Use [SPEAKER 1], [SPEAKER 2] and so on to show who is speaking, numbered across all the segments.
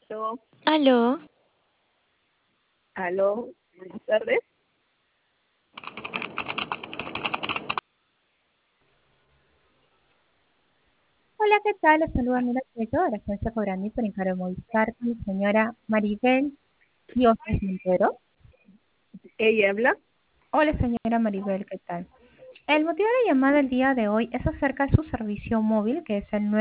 [SPEAKER 1] Aló,
[SPEAKER 2] Aló,
[SPEAKER 1] aló, buenas tardes.
[SPEAKER 3] Hola, ¿qué tal? Les saluda Mila Prieto de la agencia Cobrandi por Encaro Movistar con mi señora Maribel Dioses Montero.
[SPEAKER 1] ¿Ella habla?
[SPEAKER 3] Hola, señora Maribel, ¿qué tal? El motivo de la llamada el día de hoy es acerca de su servicio móvil, que es el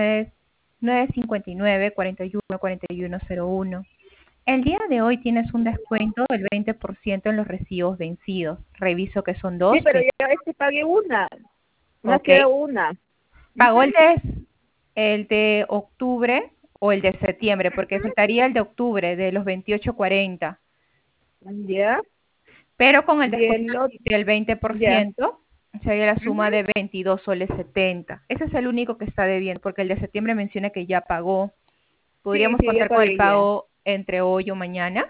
[SPEAKER 3] 959-41-4101. El día de hoy tienes un descuento del 20% en los recibos vencidos. Reviso que son
[SPEAKER 1] Sí,
[SPEAKER 3] dos,
[SPEAKER 1] pero ya pagué una, más
[SPEAKER 3] ok.
[SPEAKER 1] queda una.
[SPEAKER 3] Pagó el de octubre o el de septiembre, porque faltaría el de octubre de los 28.40,
[SPEAKER 1] Ya,
[SPEAKER 3] pero con el
[SPEAKER 1] y
[SPEAKER 3] descuento
[SPEAKER 1] el otro,
[SPEAKER 3] del
[SPEAKER 1] ya.
[SPEAKER 3] 20% sería la suma de 22 soles 70. Ese es el único que está debiendo, porque el de septiembre menciona que ya pagó.
[SPEAKER 1] Sí,
[SPEAKER 3] ¿Podríamos
[SPEAKER 1] sí, ya
[SPEAKER 3] pasar con el
[SPEAKER 1] pagué ya.
[SPEAKER 3] pago entre hoy o mañana?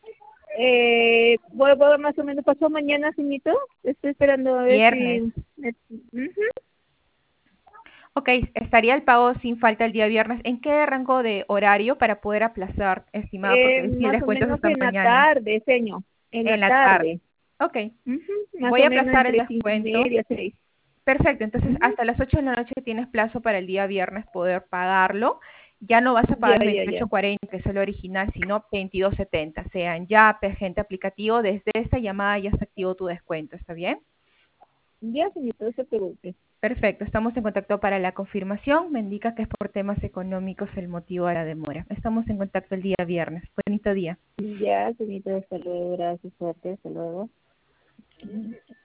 [SPEAKER 1] ¿Puedo más o menos pasó mañana, señorito? Estoy esperando a ver
[SPEAKER 3] Viernes.
[SPEAKER 1] si... Ujú.
[SPEAKER 3] Ok, estaría el pago sin falta el día viernes. ¿En qué rango de horario para poder aplazar, estimada? Porque si el
[SPEAKER 1] Más o
[SPEAKER 3] descuento es
[SPEAKER 1] menos
[SPEAKER 3] hasta
[SPEAKER 1] en la
[SPEAKER 3] mañana,
[SPEAKER 1] tarde, señor, en la
[SPEAKER 3] en la tarde.
[SPEAKER 1] tarde.
[SPEAKER 3] Ok,
[SPEAKER 1] Más
[SPEAKER 3] voy
[SPEAKER 1] o
[SPEAKER 3] a
[SPEAKER 1] menos
[SPEAKER 3] aplazar el
[SPEAKER 1] entre 5:30
[SPEAKER 3] descuento.
[SPEAKER 1] y 6.
[SPEAKER 3] Perfecto, entonces hasta las 8 de la noche tienes plazo para el día viernes poder pagarlo. Ya no vas a
[SPEAKER 1] Ya,
[SPEAKER 3] pagar
[SPEAKER 1] ya, ya.
[SPEAKER 3] 28.40, que es el original, sino 22.70. Sean ya gente aplicativo, desde esta llamada ya se activó tu descuento, ¿está bien?
[SPEAKER 1] Ya, señorito, no se preocupe.
[SPEAKER 3] Perfecto, estamos en contacto para la confirmación. Me indica que es por temas económicos el motivo de la demora. Estamos en contacto el día viernes. Bonito día.
[SPEAKER 1] Ya, señorito, hasta luego, gracias, suerte, hasta luego.